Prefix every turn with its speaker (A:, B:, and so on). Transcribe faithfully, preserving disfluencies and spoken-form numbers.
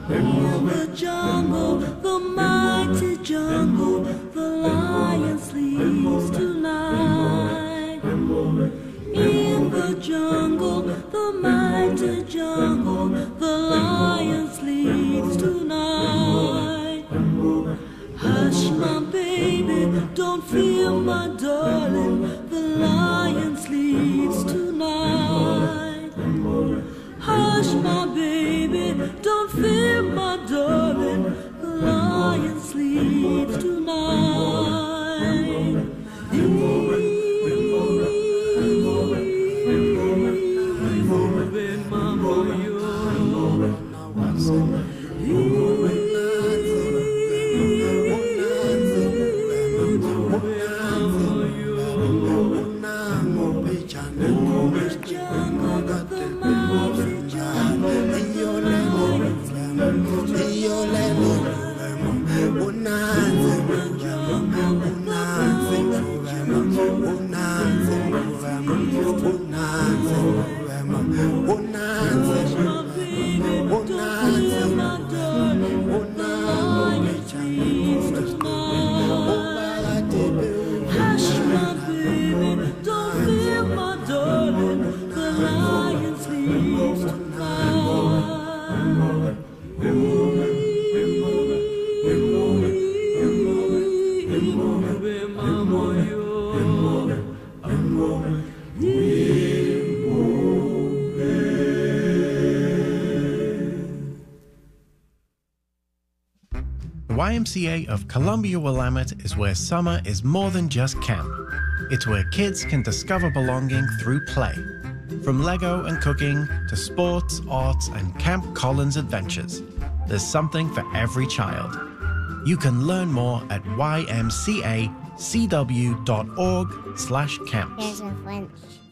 A: In the jungle, the mighty jungle, the lion sleeps tonight. In the jungle, the mighty jungle, the lion sleeps tonight. Hush, my baby, don't fear, my darling, the lion sleeps tonight. Hush, my baby, don't fear, my darling, the lion sleeps tonight.
B: The Y M C A of Columbia Willamette is where summer is more than just camp. It's where kids can discover belonging through play. From Lego and cooking to sports, arts, and Camp Collins adventures, there's something for every child. You can learn more at y m c a c w dot org slash camps.
C: There's a French